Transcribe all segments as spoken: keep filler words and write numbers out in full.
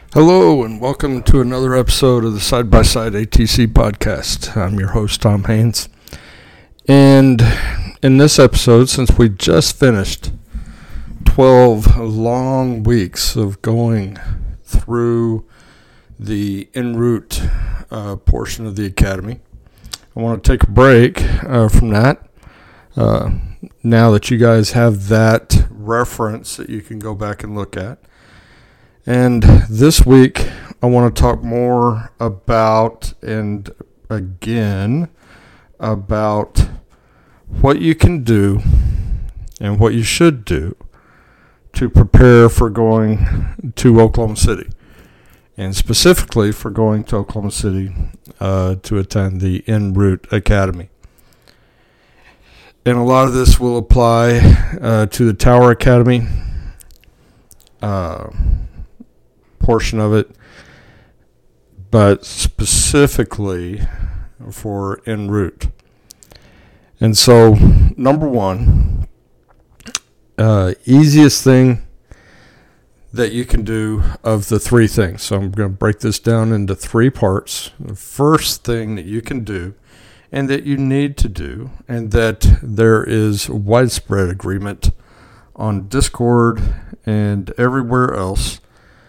Hello and welcome to another episode of the Side by Side A T C podcast. I'm your host, Tom Haynes. And in this episode, since we just finished twelve long weeks of going through the en route uh, portion of the academy, I want to take a break uh, from that. Uh, now that you guys have that reference that you can go back and look at. And this week, I want to talk more about, and again, about what you can do and what you should do to prepare for going to Oklahoma City, and specifically for going to Oklahoma City uh, to attend the En route Academy. And a lot of this will apply uh, to the Tower Academy uh, portion of it, but specifically for en route. And so, number one, uh, easiest thing that you can do of the three things. So I'm going to break this down into three parts. The first thing that you can do and that you need to do, and that there is widespread agreement on Discord and everywhere else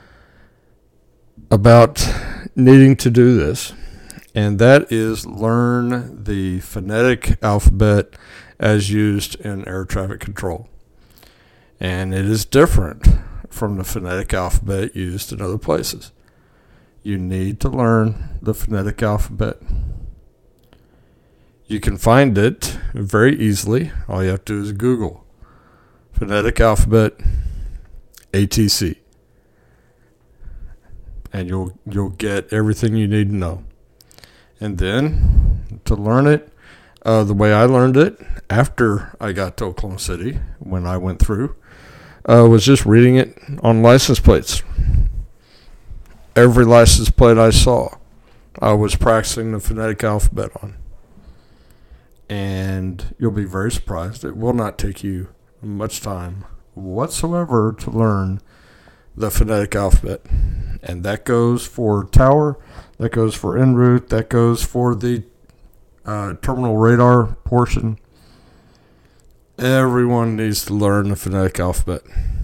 about needing to do this, and that is learn the phonetic alphabet as used in air traffic control. And it is different from the phonetic alphabet used in other places. You need to learn the phonetic alphabet. You can find it very easily. All you have to do is Google phonetic alphabet A T C. And you'll you'll get everything you need to know. And then to learn it, uh, the way I learned it after I got to Oklahoma City, when I went through, uh, was just reading it on license plates. Every license plate I saw, I was practicing the phonetic alphabet on. And you'll be very surprised. It will not take you much time whatsoever to learn the phonetic alphabet. And that goes for Tower, that goes for en route, that goes for the uh, terminal radar portion. Everyone needs to learn the phonetic alphabet.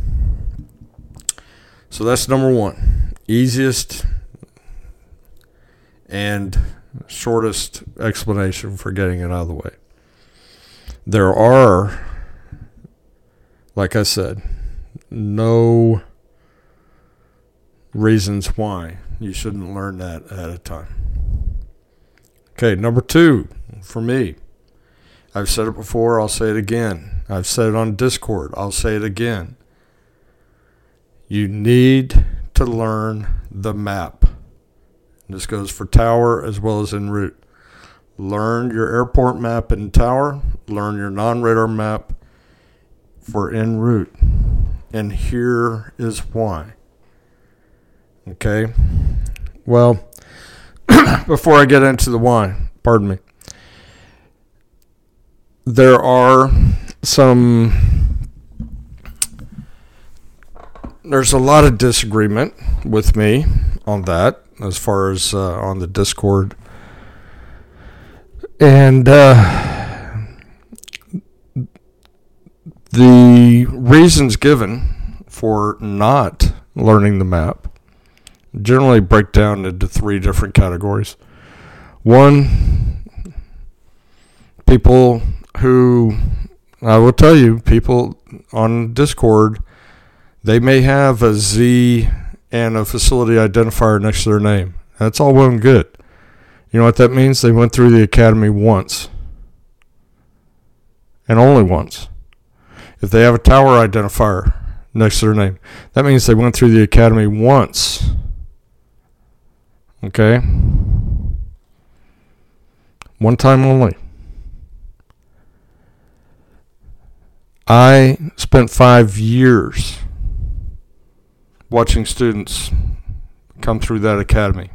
So that's number one. Easiest and shortest explanation for getting it out of the way. There are, like I said, no reasons why you shouldn't learn that ahead of time. Okay, number two, for me, I've said it before, I'll say it again. I've said it on Discord, I'll say it again. You need to learn the map. This goes for Tower as well as en route. Learn your airport map in Tower, learn your non-radar map for en route. And here is why. Okay, well, before I get into the why, pardon me, there are some, there's a lot of disagreement with me on that, as far as uh, on the Discord, and uh, the reasons given for not learning the map generally break down into three different categories. One, people who, I will tell you, people on Discord, they may have a Z and a facility identifier next to their name. That's all well and good. You know what that means? They went through the academy once. And only once. If they have a tower identifier next to their name, that means they went through the academy once. Okay? One time only. I spent five years watching students come through that academy.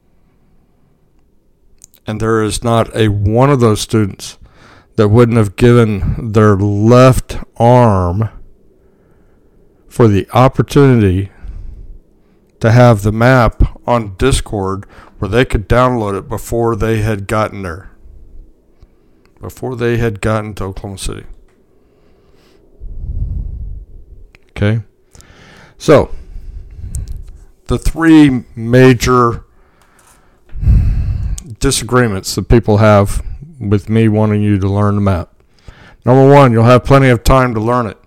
And there is not a one of those students that wouldn't have given their left arm for the opportunity to have the map on Discord where they could download it before they had gotten there. Before they had gotten to Oklahoma City. Okay? So, the three major disagreements that people have with me wanting you to learn the map. Number one, you'll have plenty of time to learn it.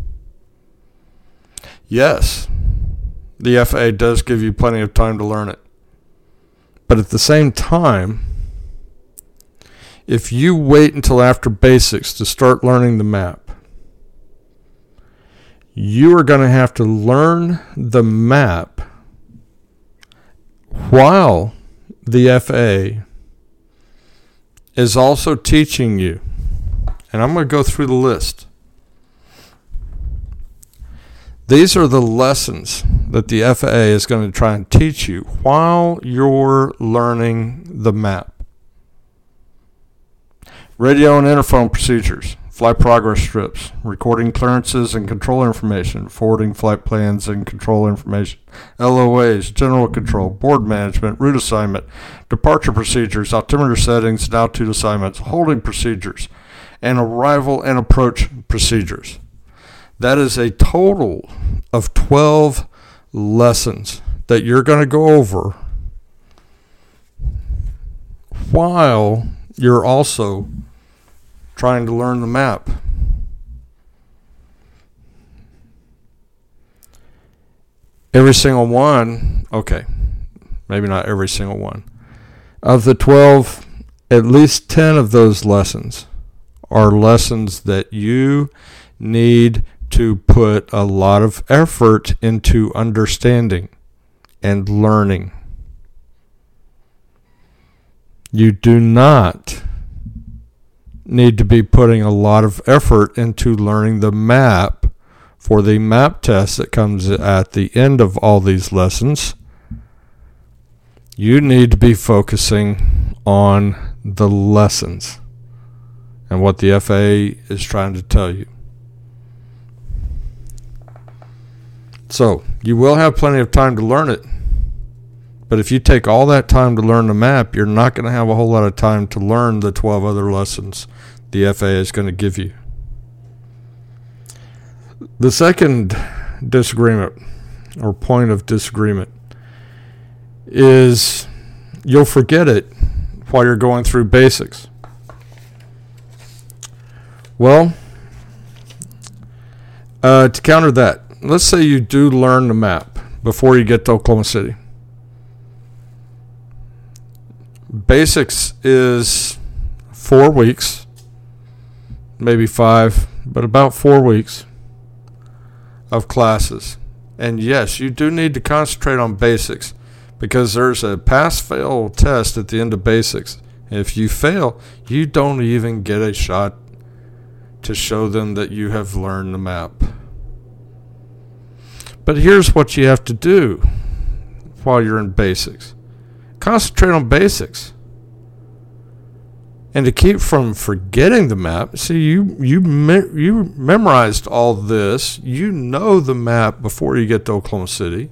Yes, the F A A does give you plenty of time to learn it. But at the same time, if you wait until after basics to start learning the map, you are going to have to learn the map while the F A A is also teaching you. And I'm going to go through the list. These are the lessons that the F A A is going to try and teach you while you're learning the map. Radio and interphone procedures, flight progress strips, recording clearances and control information, forwarding flight plans and control information, L O As, general control, board management, route assignment, departure procedures, altimeter settings and altitude assignments, holding procedures, and arrival and approach procedures. That is a total of twelve lessons that you're going to go over while you're also trying to learn the map. Every single one, okay, maybe not every single one. Of the twelve, at least ten of those lessons are lessons that you need to put a lot of effort into understanding and learning. You do not need to be putting a lot of effort into learning the map for the map test that comes at the end of all these lessons. You need to be focusing on the lessons and what the F A A is trying to tell you. So, you will have plenty of time to learn it. But if you take all that time to learn the map, you're not going to have a whole lot of time to learn the twelve other lessons the F A A is going to give you. The second disagreement, or point of disagreement, is you'll forget it while you're going through basics. Well, uh, to counter that, let's say you do learn the map before you get to Oklahoma City. Basics is four weeks, maybe five, but about four weeks of classes. And yes, you do need to concentrate on basics because there's a pass-fail test at the end of basics. If you fail, you don't even get a shot to show them that you have learned the map. But here's what you have to do while you're in basics. Concentrate on basics. And to keep from forgetting the map, see, you you me- you memorized all this. You know the map before you get to Oklahoma City.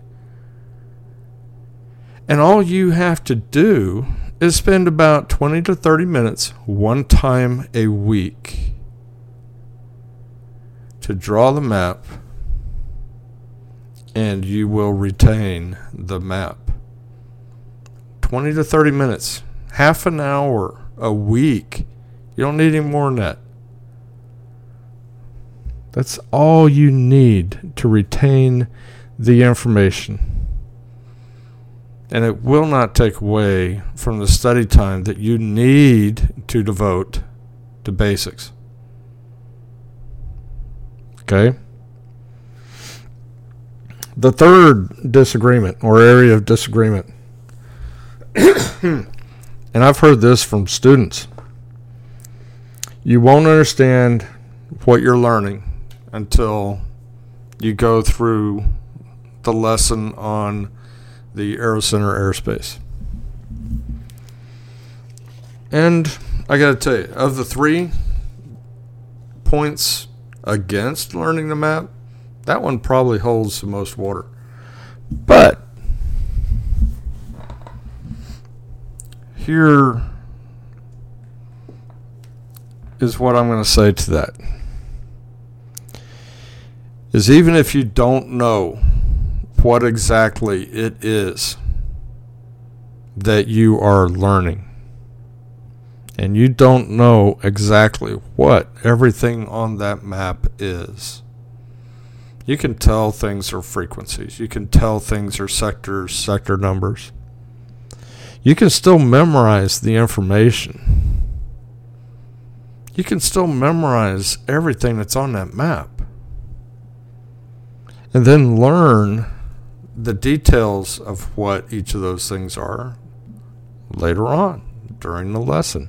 And all you have to do is spend about twenty to thirty minutes one time a week to draw the map, and you will retain the map. twenty to thirty minutes, half an hour a week. You don't need any more than that. That's all you need to retain the information. And it will not take away from the study time that you need to devote to basics. Okay? The third disagreement, or area of disagreement, and I've heard this from students, you won't understand what you're learning until you go through the lesson on the Aerocenter airspace. And I got to tell you, of the three points against learning the map, that one probably holds the most water. But here is what I'm going to say to that. Is even if you don't know what exactly it is that you are learning, and you don't know exactly what everything on that map is, you can tell things are frequencies. You can tell things are sectors, sector numbers. You can still memorize the information. You can still memorize everything that's on that map. And then learn the details of what each of those things are later on during the lesson.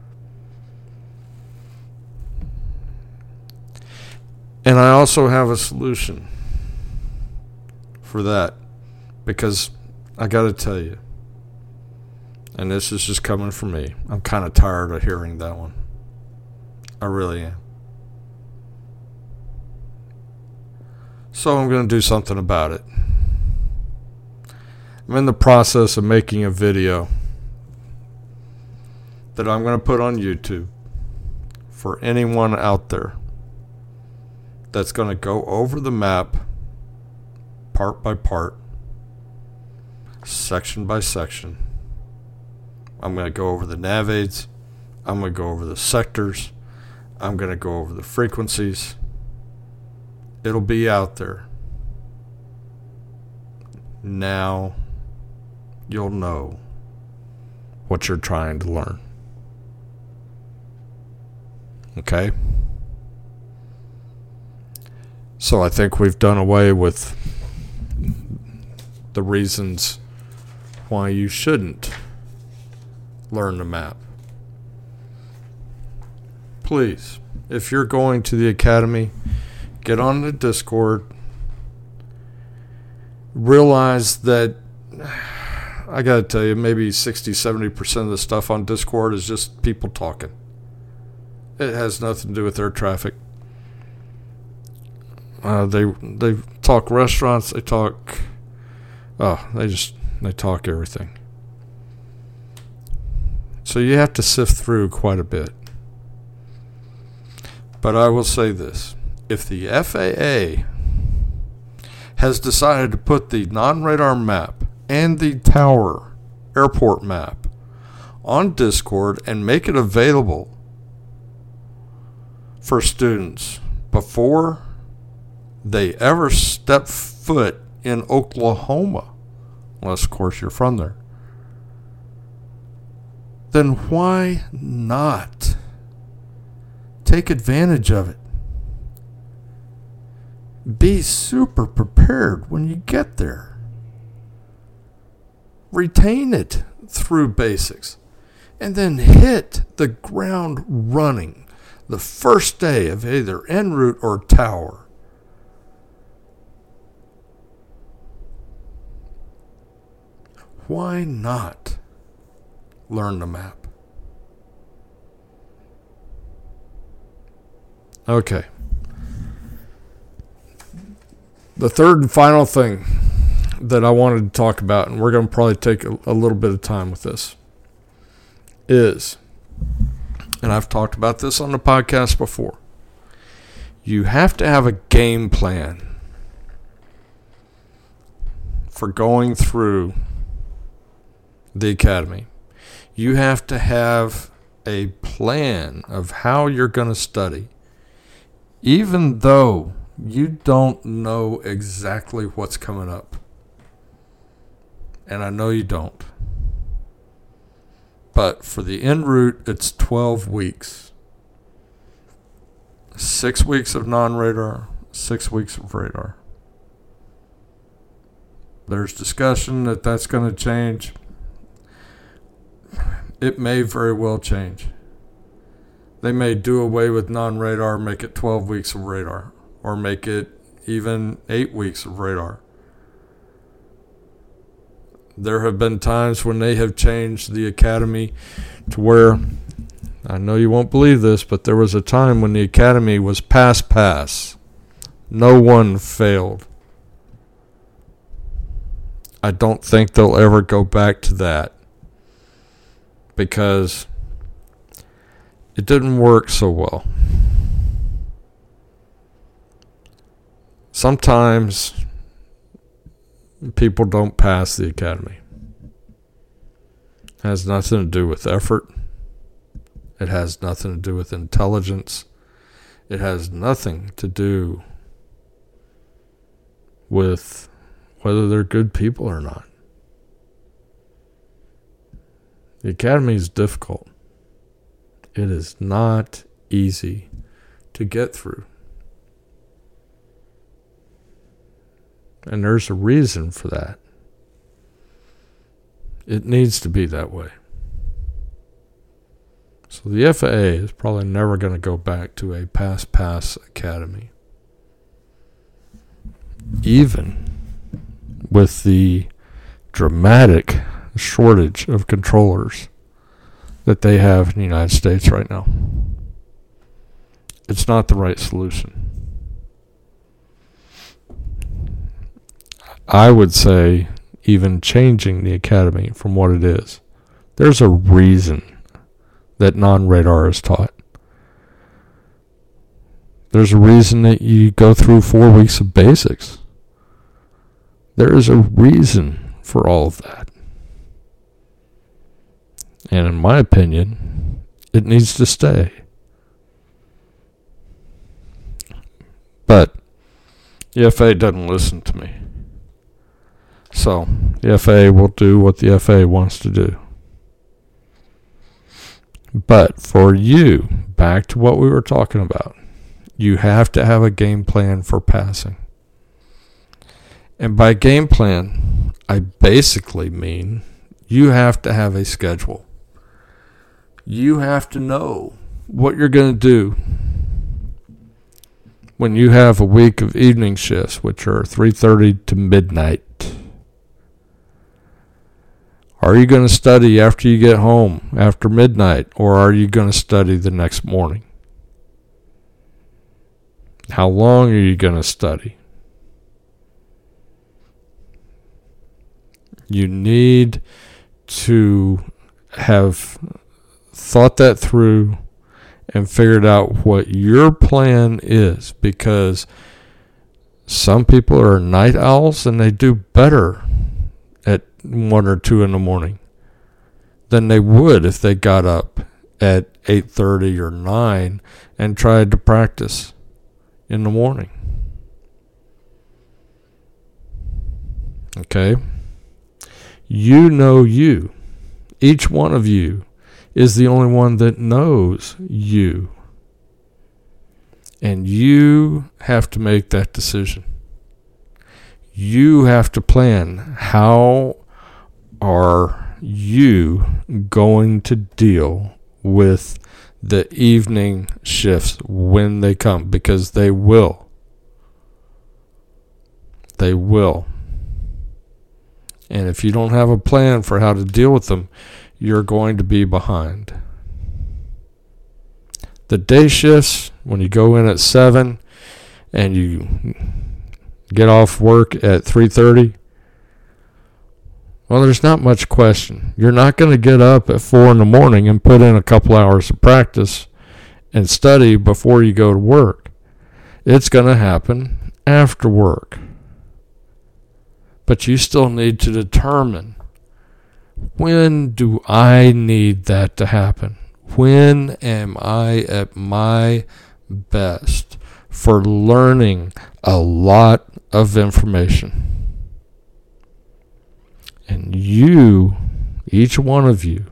And I also have a solution for that, because I got to tell you, and this is just coming from me, I'm kind of tired of hearing that one. I really am. So I'm going to do something about it. I'm in the process of making a video that I'm going to put on YouTube for anyone out there that's going to go over the map part by part, section by section. I'm going to go over the nav aids. I'm going to go over the sectors. I'm going to go over the frequencies. It'll be out there. Now you'll know what you're trying to learn. Okay? So I think we've done away with the reasons why you shouldn't learn the map. Please, if you're going to the academy, get on the Discord. Realize that, I gotta tell you, maybe sixty, seventy percent of the stuff on Discord is just people talking. It has nothing to do with air traffic. Uh, they they talk restaurants. They talk. Oh, they just they talk everything. So you have to sift through quite a bit. But I will say this: if the F A A has decided to put the non-radar map and the tower airport map on Discord and make it available for students before they ever step foot in Oklahoma, unless of course you're from there, then why not take advantage of it? Be super prepared when you get there. Retain it through basics, and then hit the ground running the first day of either en route or tower. Why not learn the map? Okay. The third and final thing that I wanted to talk about, and we're going to probably take a, a little bit of time with this, is, and I've talked about this on the podcast before, you have to have a game plan for going through the academy. You have to have a plan of how you're going to study, even though you don't know exactly what's coming up. And I know you don't. But for the en route, it's twelve weeks. Six weeks of non-radar, six weeks of radar. There's discussion that that's going to change. It may very well change. They may do away with non-radar, make it twelve weeks of radar, or make it even eight weeks of radar. There have been times when they have changed the academy to where, I know you won't believe this, but there was a time when the academy was pass-pass. No one failed. I don't think they'll ever go back to that. because it didn't work so well. Sometimes people don't pass the academy. It has nothing to do with effort. It has nothing to do with intelligence. It has nothing to do with whether they're good people or not. The academy is difficult. It is not easy to get through. And there's a reason for that. It needs to be that way. So the F A A is probably never going to go back to a pass-pass academy. Even with the dramatic shortage of controllers that they have in the United States right now. It's not the right solution. I would say even changing the academy from what it is. There's a reason that non-radar is taught. There's a reason that you go through four weeks of basics. There is a reason for all of that. And in my opinion, it needs to stay. But the F A A doesn't listen to me. So the F A A will do what the F A A wants to do. But for you, back to what we were talking about, you have to have a game plan for passing. And by game plan, I basically mean you have to have a schedule. You have to know what you're going to do when you have a week of evening shifts, which are three thirty to midnight. Are you going to study after you get home, after midnight, or are you going to study the next morning? How long are you going to study? You need to have thought that through and figured out what your plan is, because some people are night owls and they do better at one or two in the morning than they would if they got up at eight thirty or nine and tried to practice in the morning. Okay? You know you. Each one of you is the only one that knows you. And you have to make that decision. You have to plan, how are you going to deal with the evening shifts when they come? Because they will. They will. And if you don't have a plan for how to deal with them, you're going to be behind. The day shifts, when you go in at seven and you get off work at three thirty, well, there's not much question. You're not going to get up at four in the morning and put in a couple hours of practice and study before you go to work. It's going to happen after work. But you still need to determine, when do I need that to happen? When am I at my best for learning a lot of information? And you, each one of you,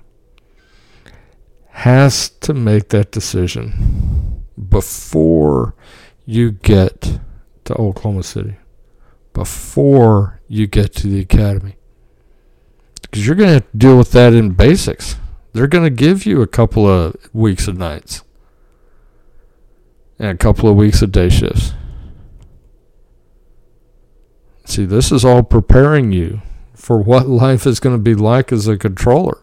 has to make that decision before you get to Oklahoma City, before you get to the academy. Because you're going to have to deal with that in basics. They're going to give you a couple of weeks of nights and a couple of weeks of day shifts. See, this is all preparing you for what life is going to be like as a controller.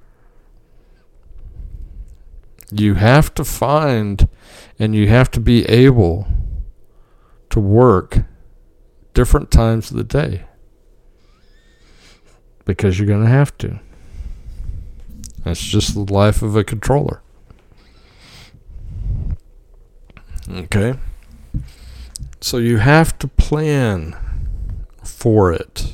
You have to find and you have to be able to work different times of the day, because you're going to have to. That's just the life of a controller. Okay? So you have to plan for it.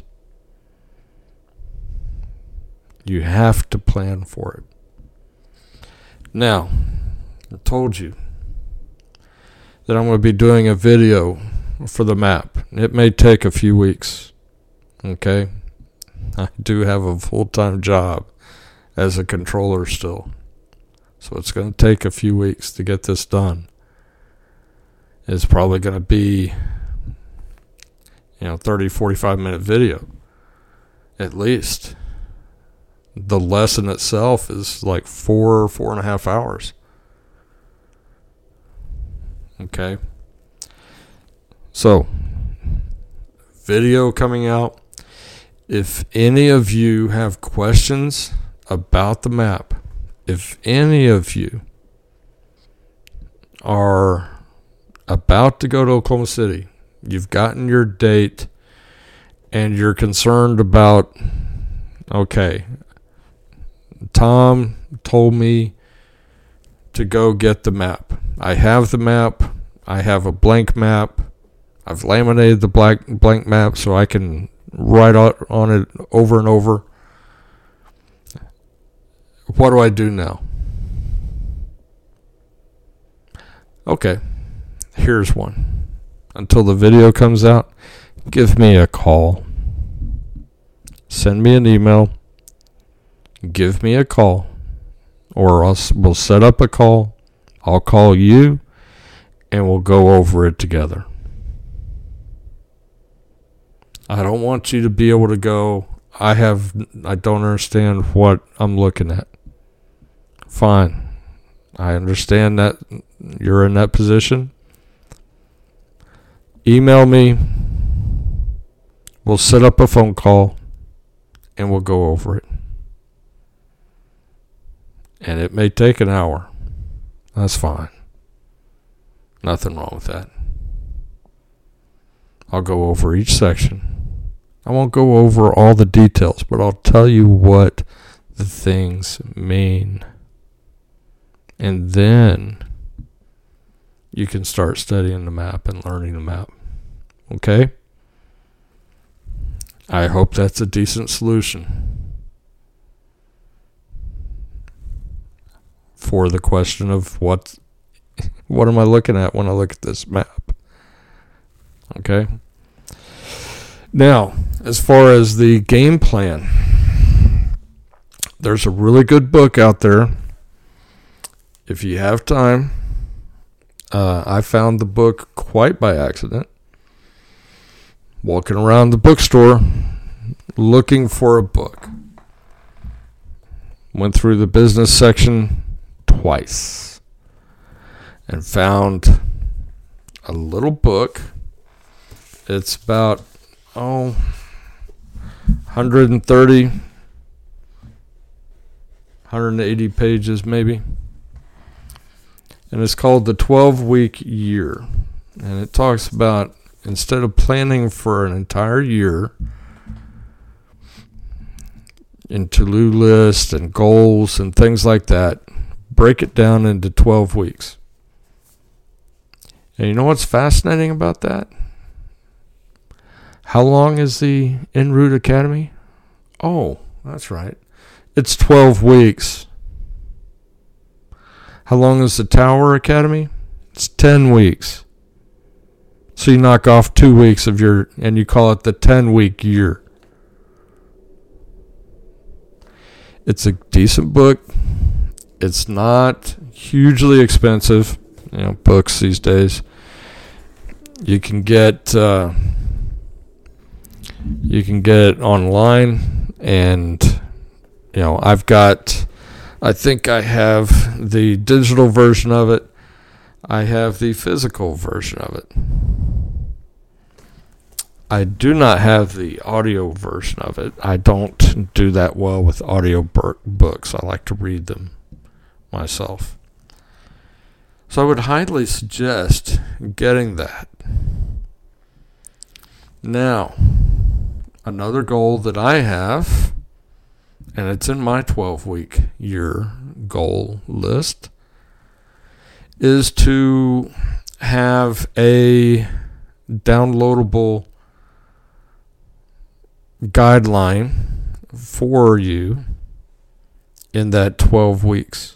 You have to plan for it. Now, I told you that I'm going to be doing a video for the map. It may take a few weeks. Okay? I do have a full-time job as a controller still. So it's going to take a few weeks to get this done. It's probably going to be, you know, thirty, forty-five minute video. At least. The lesson itself is like four, four and a half hours. Okay. So, video coming out. If any of you have questions about the map, if any of you are about to go to Oklahoma City, you've gotten your date, and you're concerned about, okay, Tom told me to go get the map. I have the map. I have a blank map. I've laminated the black blank map so I can write on it over and over. What do I do now? Okay, here's one. Until the video comes out, give me a call. Send me an email. Give me a call. Or else we'll set up a call. I'll call you, and we'll go over it together. I don't want you to be able to go, I have, I don't understand what I'm looking at. Fine. I understand that you're in that position. Email me. We'll set up a phone call, and we'll go over it. And it may take an hour. That's fine. Nothing wrong with that. I'll go over each section. I won't go over all the details, but I'll tell you what the things mean. And then you can start studying the map and learning the map. Okay? I hope that's a decent solution for the question of what what am I looking at when I look at this map. Okay? Now, as far as the game plan, there's a really good book out there. If you have time, uh, I found the book quite by accident. Walking around the bookstore, looking for a book. Went through the business section twice and found a little book. It's about, oh, one hundred thirty, one hundred eighty pages maybe. And it's called The twelve-Week Year. And it talks about, instead of planning for an entire year in to-do lists and goals and things like that, break it down into twelve weeks. And you know what's fascinating about that? How long is the En Route Academy? Oh, that's right. It's twelve weeks. How long is the Tower Academy? It's ten weeks. So you knock off two weeks of your, and you call it the ten-week year. It's a decent book. It's not hugely expensive. You know, books these days. You can get, uh, you can get it online, and you know, I've got, I think I have the digital version of it. I have the physical version of it. I do not have the audio version of it. I don't do that well with audio bur- books. I like to read them myself. So I would highly suggest getting that. Now, another goal that I have, and it's in my twelve-week year goal list, is to have a downloadable guideline for you in that twelve weeks.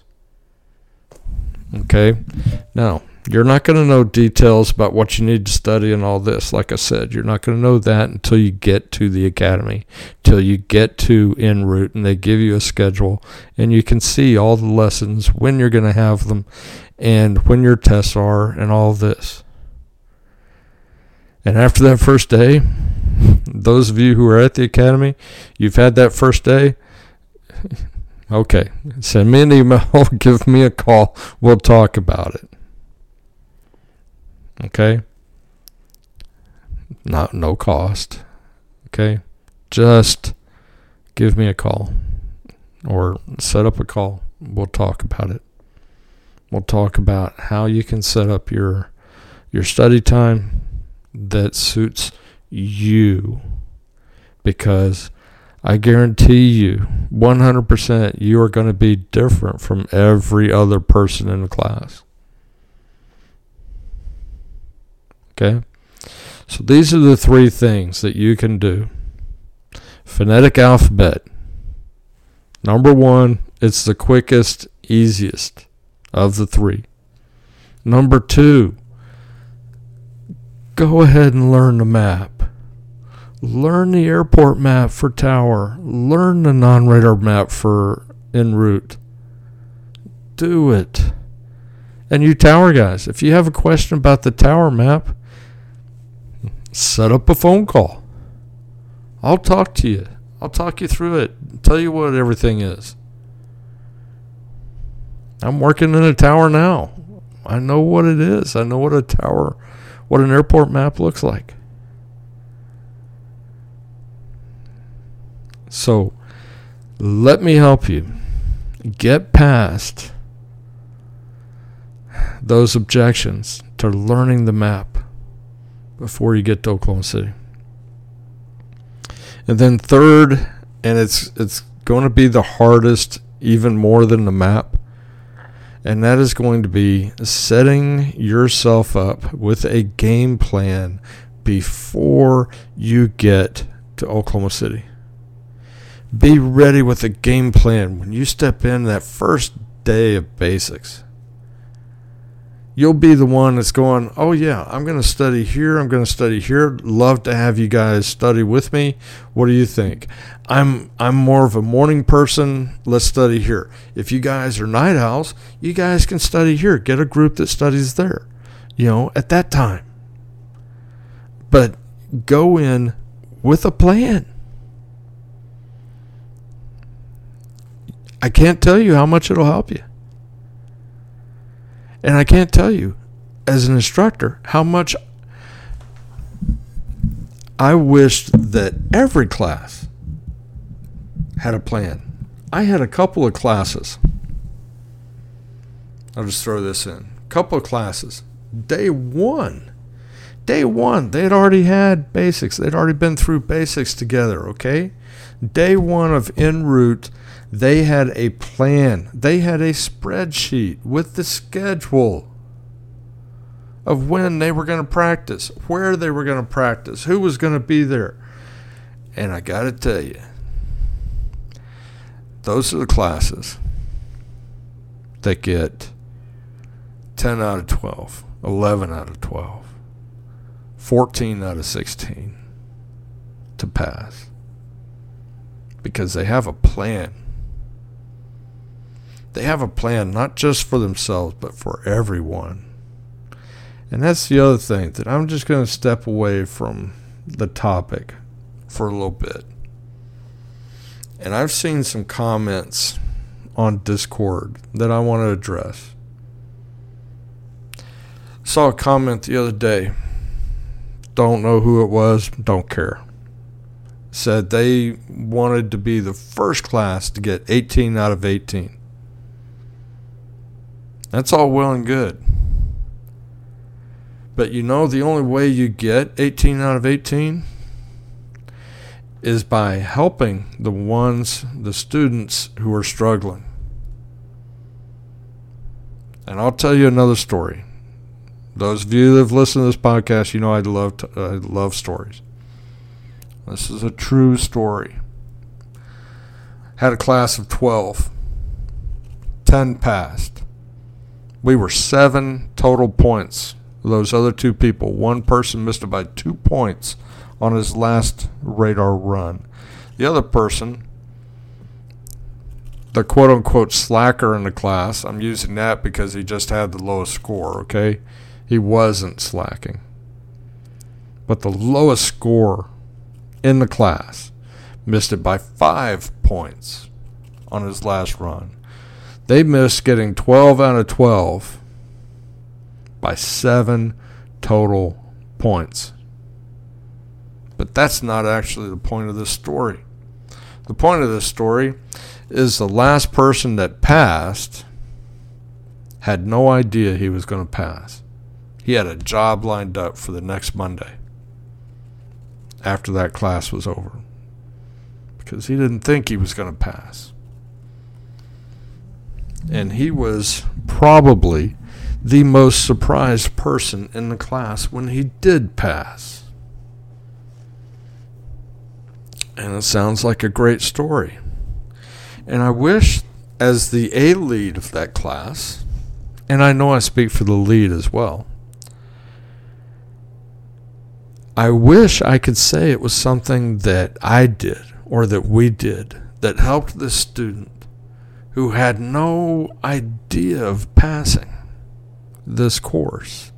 Okay? Now, you're not going to know details about what you need to study and all this. Like I said, you're not going to know that until you get to the academy, till you get to en route, and they give you a schedule, and you can see all the lessons, when you're going to have them, and when your tests are, and all this. And after that first day, those of you who are at the academy, you've had that first day, okay, send me an email, give me a call, we'll talk about it. Okay? Not no cost. Okay? Just give me a call or set up a call. We'll talk about it. We'll talk about how you can set up your your study time that suits you, because I guarantee you one hundred percent you are going to be different from every other person in the class. Okay? So these are the three things that you can do. Phonetic alphabet. Number one, it's the quickest, easiest of the three. Number two, go ahead and learn the map. Learn the airport map for Tower. Learn the non-radar map for en route. Do it. And you Tower guys, if you have a question about the Tower map, set up a phone call. I'll talk to you. I'll talk you through it. Tell you what everything is. I'm working in a tower now. I know what it is. I know what a tower, what an airport map looks like. So, let me help you get past those objections to learning the map before you get to Oklahoma City. And then third, and it's it's going to be the hardest even more than the map, and that is going to be setting yourself up with a game plan before you get to Oklahoma City. Be ready with a game plan when you step in that first day of basics. You'll be the one that's going, oh yeah, I'm going to study here, I'm going to study here. Love to have you guys study with me. What do you think? I'm I'm more of a morning person. Let's study here. If you guys are night owls, you guys can study here. Get a group that studies there, you know, at that time. But go in with a plan. I can't tell you how much it'll help you. And I can't tell you, as an instructor, how much I wished that every class had a plan. I had a couple of classes. I'll just throw this in. A couple of classes. Day one. Day one, they had already had basics. They'd already been through basics together, okay? Day one of en route, they had a plan. They had a spreadsheet with the schedule of when they were going to practice, where they were going to practice, who was going to be there. And I got to tell you, those are the classes that get ten out of twelve, eleven out of twelve, fourteen out of sixteen to pass. Because they have a plan. They have a plan not just for themselves, but for everyone. And that's the other thing, that I'm just going to step away from the topic for a little bit. And I've seen some comments on Discord that I want to address. Saw a comment the other day. Don't know who it was, don't care. Said they wanted to be the first class to get eighteen out of eighteen. That's all well and good. But you know the only way you get eighteen out of eighteen is by helping the ones, the students who are struggling. And I'll tell you another story. Those of you that have listened to this podcast, you know I love to, I love stories. This is a true story. Had a class of twelve. ten passed. We were seven total points. Those other two people, one person missed it by two points on his last radar run. The other person, the quote-unquote slacker in the class, I'm using that because he just had the lowest score, okay? He wasn't slacking. But the lowest score in the class missed it by five points on his last run. They missed getting twelve out of twelve by seven total points. But that's not actually the point of this story. The point of this story is the last person that passed had no idea he was going to pass. He had a job lined up for the next Monday after that class was over because he didn't think he was going to pass. And he was probably the most surprised person in the class when he did pass. And it sounds like a great story. And I wish, as the A lead of that class, and I know I speak for the lead as well, I wish I could say it was something that I did or that we did that helped this student who had no idea of passing this course.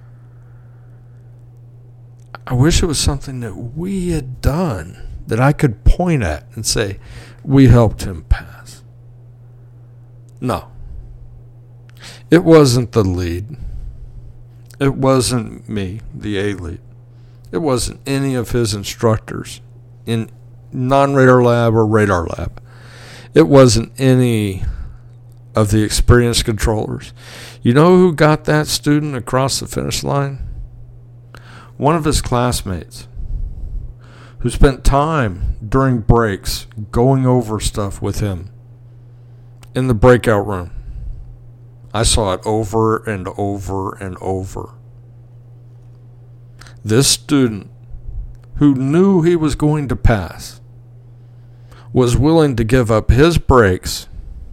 I wish it was something that we had done that I could point at and say, we helped him pass. No. It wasn't the lead. It wasn't me, the A lead. It wasn't any of his instructors in non-radar lab or radar lab. It wasn't any of the experienced controllers. You know who got that student across the finish line? One of his classmates who spent time during breaks going over stuff with him in the breakout room. I saw it over and over and over. This student who knew he was going to pass was willing to give up his breaks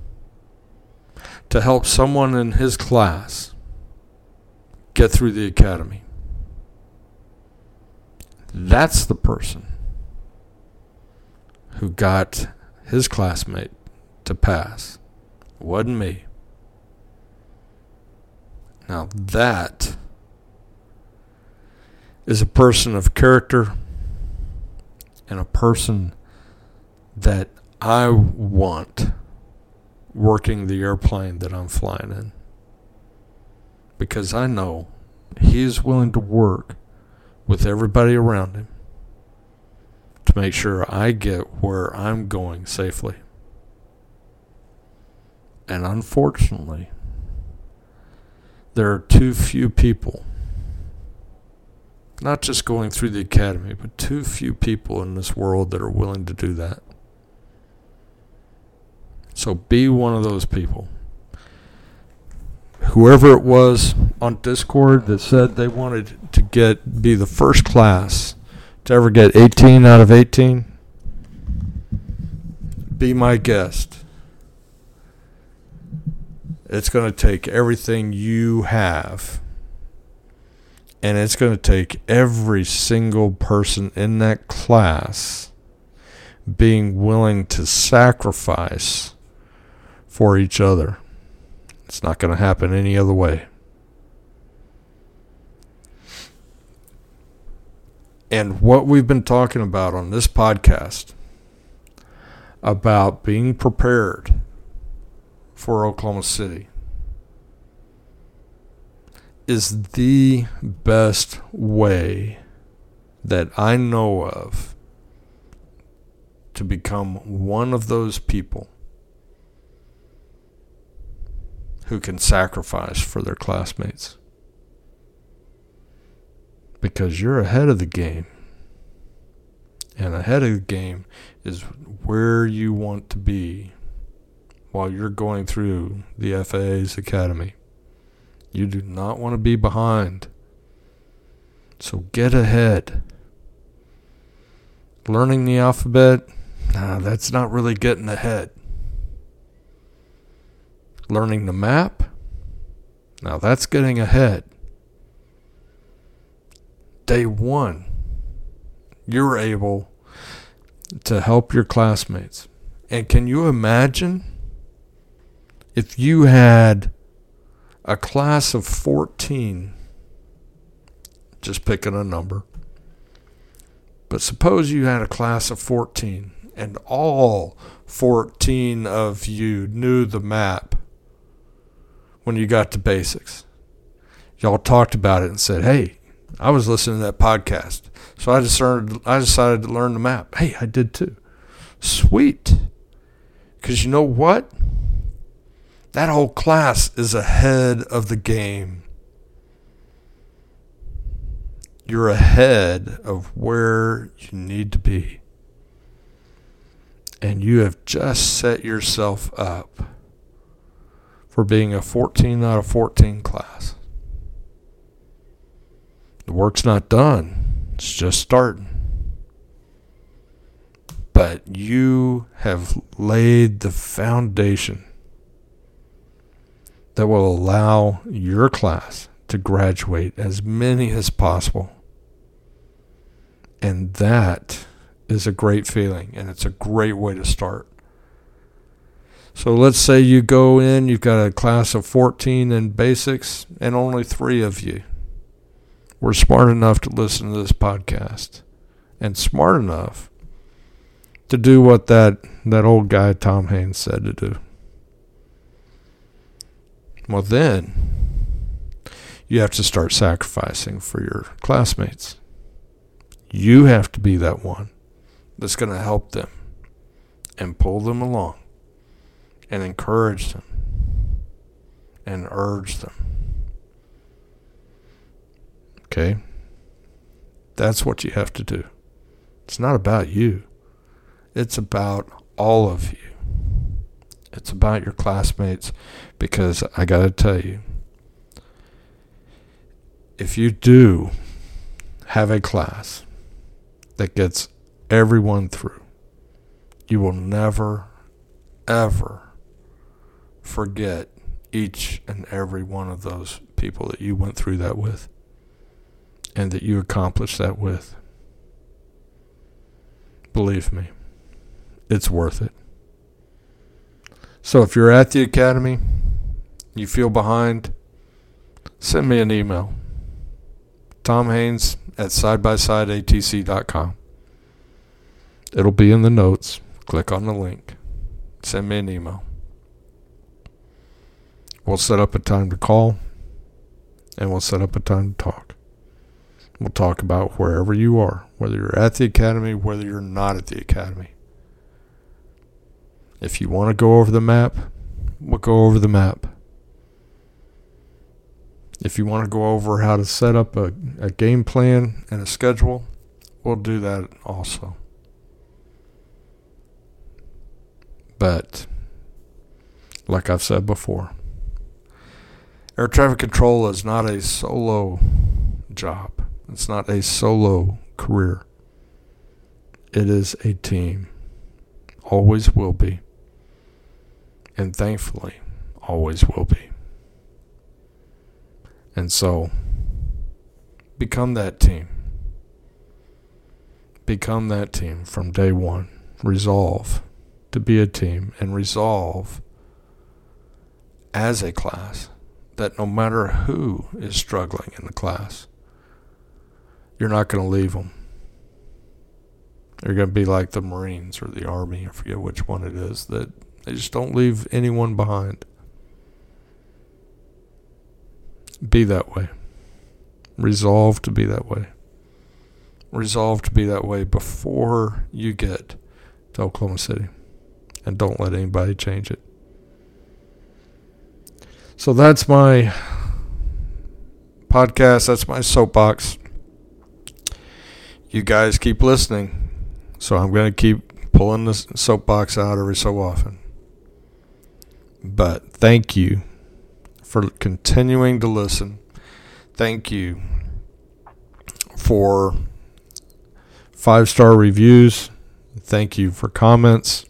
to help someone in his class get through the academy. That's the person who got his classmate to pass. It wasn't me. Now that is a person of character and a person that I want working the airplane that I'm flying in. Because I know he is willing to work with everybody around him to make sure I get where I'm going safely. And unfortunately, there are too few people, not just going through the academy, but too few people in this world that are willing to do that. So be one of those people. Whoever it was on Discord that said they wanted to get be the first class to ever get eighteen out of eighteen, be my guest. It's going to take everything you have, and it's going to take every single person in that class being willing to sacrifice for each other. It's not going to happen any other way. And what we've been talking about on this podcast about being prepared for Oklahoma City is the best way that I know of to become one of those people who can sacrifice for their classmates. Because you're ahead of the game. And ahead of the game is where you want to be while you're going through the F A A's academy. You do not want to be behind. So get ahead. Learning the alphabet, nah, that's not really getting ahead. Learning the map, now that's getting ahead. Day one, you're able to help your classmates. And can you imagine if you had a class of fourteen, just picking a number, but suppose you had a class of fourteen and all fourteen of you knew the map when you got to basics. Y'all talked about it and said, hey, I was listening to that podcast, so I decided, I decided to learn the map. Hey, I did too. Sweet. Because you know what? That whole class is ahead of the game. You're ahead of where you need to be. And you have just set yourself up for being a fourteen out of fourteen class. The work's not done. It's just starting. But you have laid the foundation that will allow your class to graduate as many as possible. And that is a great feeling, and it's a great way to start. So let's say you go in, you've got a class of fourteen in basics, and only three of you were smart enough to listen to this podcast, and smart enough to do what that, that old guy Tom Haynes said to do. Well, then you have to start sacrificing for your classmates. You have to be that one that's going to help them and pull them along and encourage them and urge them. Okay? That's what you have to do. It's not about you. It's about all of you. It's about your classmates, because I got to tell you, if you do have a class that gets everyone through, you will never, ever forget each and every one of those people that you went through that with and that you accomplished that with. Believe me, it's worth it. So if you're at the academy, you feel behind, send me an email. Tom Haynes at side by side A T C dot com. It'll be in the notes. Click on the link. Send me an email. We'll set up a time to call, and we'll set up a time to talk. We'll talk about wherever you are, whether you're at the academy, whether you're not at the academy. If you want to go over the map, we'll go over the map. If you want to go over how to set up a, a game plan and a schedule, we'll do that also. But, like I've said before, air traffic control is not a solo job. It's not a solo career. It is a team. Always will be. And thankfully, always will be. And so, become that team. Become that team from day one. Resolve to be a team, and resolve as a class that no matter who is struggling in the class, you're not going to leave them. You're going to be like the Marines or the Army, I forget which one it is, that they just don't leave anyone behind. Be that way. Resolve to be that way. Resolve to be that way before you get to Oklahoma City. And don't let anybody change it. So that's my podcast. That's my soapbox. You guys keep listening. So I'm going to keep pulling the soapbox out every so often. But thank you for continuing to listen. Thank you for five-star reviews. Thank you for comments.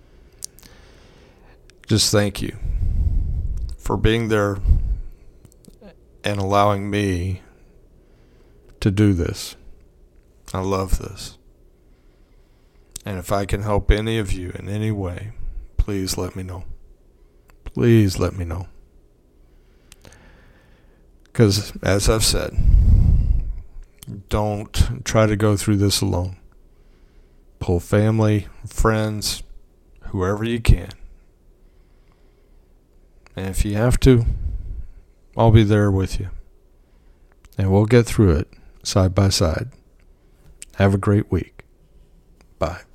Just thank you for being there and allowing me to do this. I love this. And if I can help any of you in any way, please let me know. Please let me know. Because, as I've said, don't try to go through this alone. Pull family, friends, whoever you can. And if you have to, I'll be there with you. And we'll get through it side by side. Have a great week. Bye.